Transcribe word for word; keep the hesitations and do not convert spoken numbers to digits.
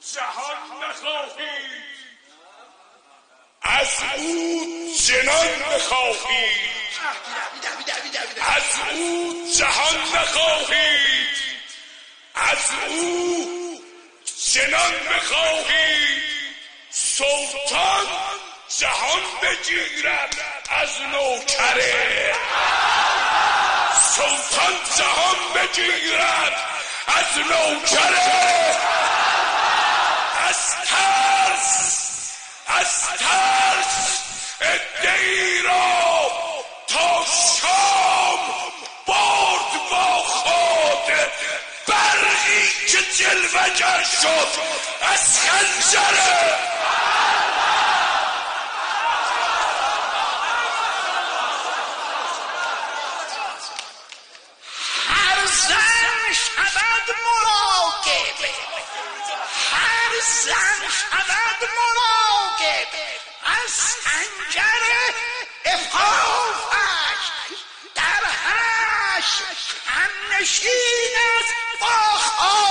جهان نخواهید، از او جنان بخواهید. از او جهان نخواهید، از او جنان بخواهید. سلطان جهان بگیرد از نوکره، سلطان جهان بگیرد از نوکره. از ترس از ترس عده‌ای را تا شام برد با خود، برقی که جلوه‌گر شد از خنجره. هر زن شود مراقب، هر زن شود مراقب از خنجر عفافش. در حشر همنشین است با خاک.